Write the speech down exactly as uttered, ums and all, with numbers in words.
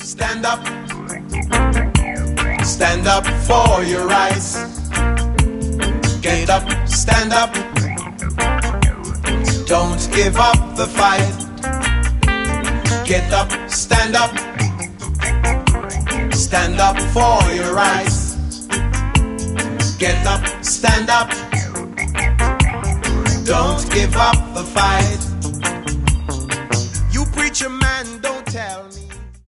Stand up. Stand up for your rights. Get up, stand up. Don't give up the fight. Get up, stand up. Stand up for your rights. Get up, stand up. Don't give up the fight. You preacher man, don't tell me.